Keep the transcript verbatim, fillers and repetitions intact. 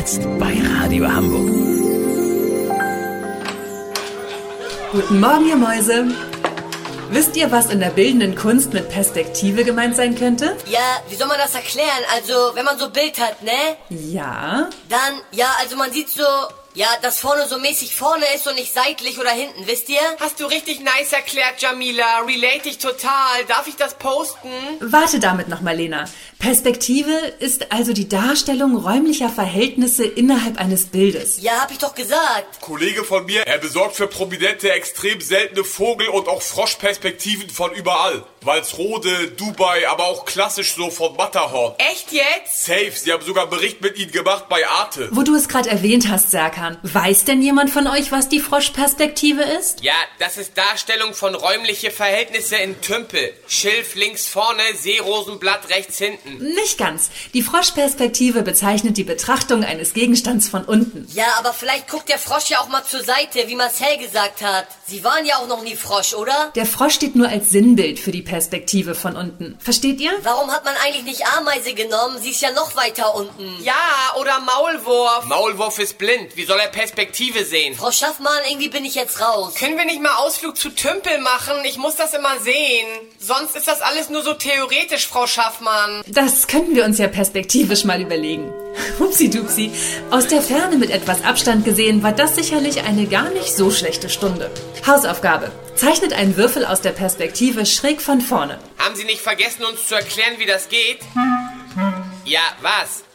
Jetzt bei Radio Hamburg. Guten Morgen, ihr Mäuse. Wisst ihr, was in der bildenden Kunst mit Perspektive gemeint sein könnte? Ja, wie soll man das erklären? Also, wenn man so ein Bild hat, ne? Ja. Dann, ja, also man sieht so, ja, dass vorne so mäßig vorne ist und nicht seitlich oder hinten, wisst ihr? Hast du richtig nice erklärt, Jamila. Relate ich total. Darf ich das posten? Warte damit noch mal, Lena. Perspektive ist also die Darstellung räumlicher Verhältnisse innerhalb eines Bildes. Ja, hab ich doch gesagt. Kollege von mir, er besorgt für Prominente extrem seltene Vogel- und auch Froschperspektiven von überall. Walsrode, Dubai, aber auch klassisch so von Matterhorn. Echt jetzt? Safe, sie haben sogar einen Bericht mit ihnen gemacht bei Arte. Wo du es gerade erwähnt hast, Serkan, weiß denn jemand von euch, was die Froschperspektive ist? Ja, das ist Darstellung von räumliche Verhältnisse in Tümpel. Schilf links vorne, Seerosenblatt rechts hinten. Nicht ganz. Die Froschperspektive bezeichnet die Betrachtung eines Gegenstands von unten. Ja, aber vielleicht guckt der Frosch ja auch mal zur Seite, wie Marcel gesagt hat. Sie waren ja auch noch nie Frosch, oder? Der Frosch steht nur als Sinnbild für die Perspektive von unten. Versteht ihr? Warum hat man eigentlich nicht Ameise genommen? Sie ist ja noch weiter unten. Ja, oder Maulwurf. Maulwurf ist blind. Wie soll er Perspektive sehen? Frau Schaffmann, irgendwie bin ich jetzt raus. Können wir nicht mal Ausflug zu Tümpel machen? Ich muss das immer sehen. Sonst ist das alles nur so theoretisch, Frau Schaffmann. Das könnten wir uns ja perspektivisch mal überlegen. Hupsi-dupsi. Aus der Ferne mit etwas Abstand gesehen war das sicherlich eine gar nicht so schlechte Stunde. Hausaufgabe. Zeichnet einen Würfel aus der Perspektive schräg von vorne. Haben Sie nicht vergessen, uns zu erklären, wie das geht? Ja, was?